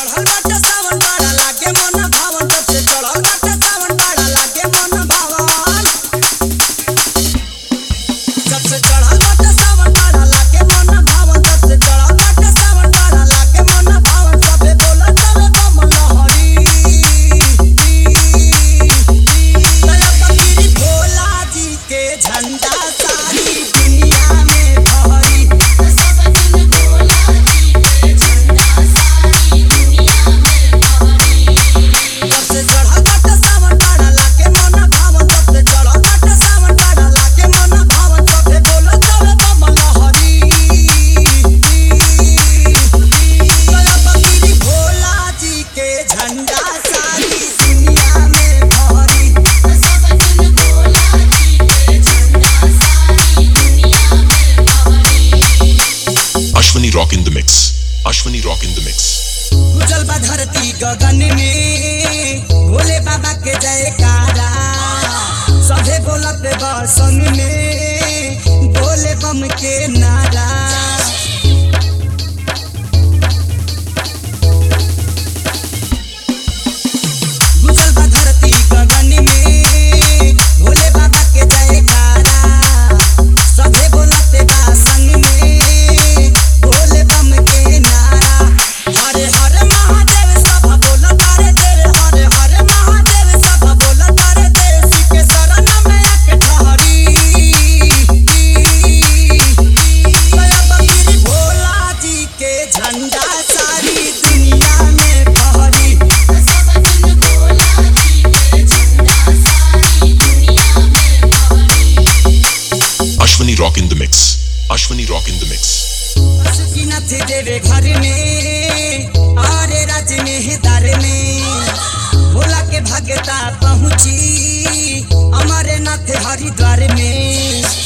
चढ़ल बाटे सावन बड़ा लागे मन भावन जब से चढ़ल बाटे सावन बड़ा लागे मन भावन जब से चढ़ल बाटे सावन बड़ा लागे मन भावन जब से चढ़ल बाटे सावन बड़ा लागे मन भावन सबे बोलत चले बम लहरी दया फकीरी भोला जी के झंडा सारी दुनिया में फहरी Ashwani rock in the mix. Ashwani rock in the mix. गुजल बा धरती गगन में भोले बाबा के जयकारा सभे बोलत बा संग में भोले बम के नारा गुजल बा धरती गगन में भोले बाबा के जयकारा सभे बोलत बा संग में भोले बम के नारा हरे हरे महादेव सब बोलत रे तेरे हरे हरे महादेव सब बोलत रे तेरे शिव के शरण में आके ठहरी दया फकीरी भोला जी के झंडा सारी दुनिया में फहरी Ashwani rock in the mix. Ashwani rock in the mix. Pashupatinath देवे घर में आरे राज में दर में भोला के भगता पहुँची अमरनाथ हरिद्वार में